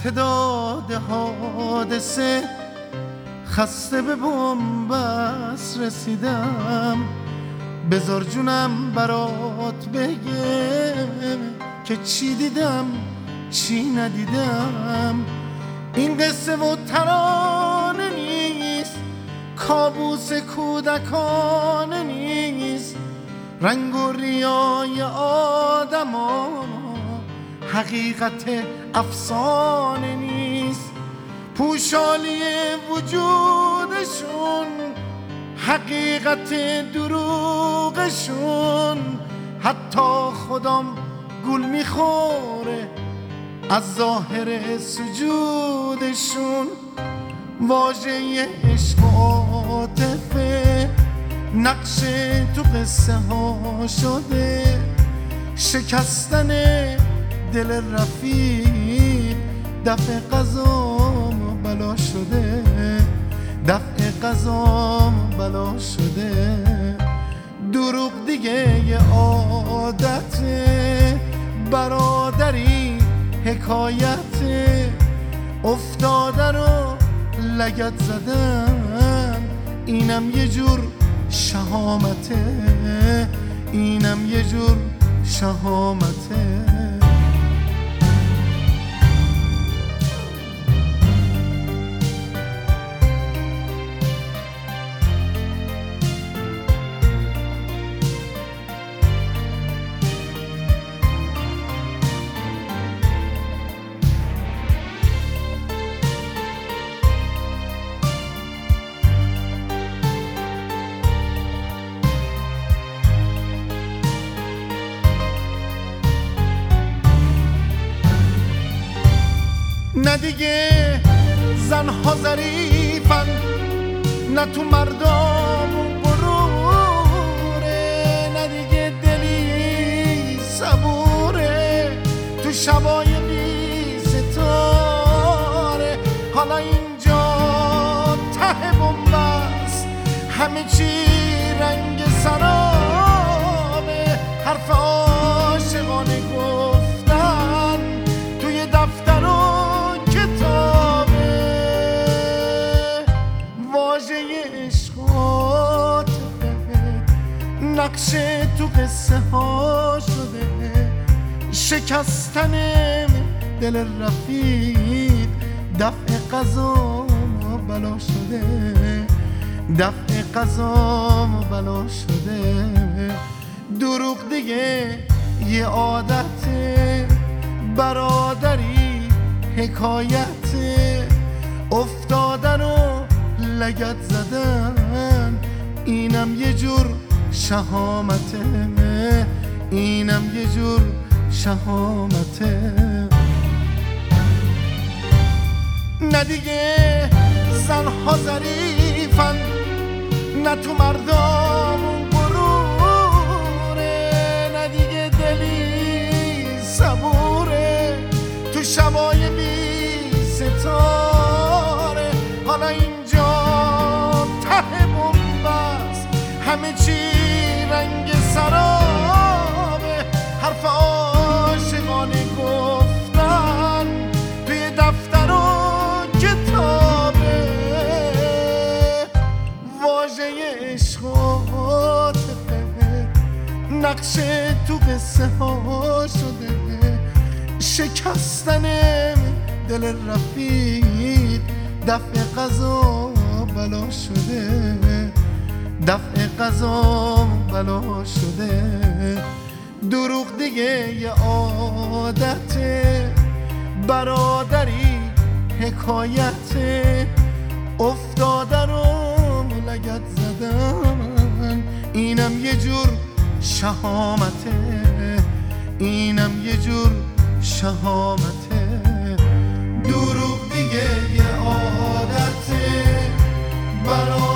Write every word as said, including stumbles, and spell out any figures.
تعداد حادثه خسته به بنبست رسیدم. بذار جونم برات بگم که چی دیدم چی ندیدم. این قصه و ترانه نیست، کابوس کودکانه نیست. رنگ و ریای آدم ها حقیقت افسانه نیست. پوشالی وجودشون حقیقت دروغشون. حتی خودم گول میخوره از ظاهر سجودشون. واژه عشق و عاطفه نقش تو قصه ها شده. شکستن دل رفیق دفع قضام بلا شده. دفع قضام بلا شده. دروغ دیگه یه عادته، برادری حکایته. افتاده رو لگد زدن اینم یه جور شهامته. اینم یه جور شهامته. نه دیگه زنها ظریفن، نه تو مردم غروره. نه دیگه دلی صبوره تو شبای بی ستاره. حالا اینجا ته بنبست، همه چی رنگ سرابه. حرف عاشقانه گفتن توی دفتر و نقش تو قصه ها شده. شکستن دل رفیق دفع قضا بلا شده. دفع قضا بلا شده. دروغ دیگه یه عادته، برادری حکایته. افتادن و لگد زدن اینم یه جور شهامته. اینم یه جور شهامته. نه دیگه زنها ظریفن، نه تو مردم غروره. نه دیگه دلی صبوره تو شبای بی ستاره. حالا اینجا ته بنبست، همه چی رنگ سرابه. حرف عاشقانه گفتن توی دفتر و کتابه. واژه عشق و عاطفه نقش تو قصه ها شده. شکستن دل رفیق دفع قضا بلا شده. دفع قضا بلا شده. دروغ دیگه یه عادته، برادری حکایته. افتاده رو لگد زدن اینم یه جور شهامته. اینم یه جور شهامته. دروغ دیگه یه عادته، برادری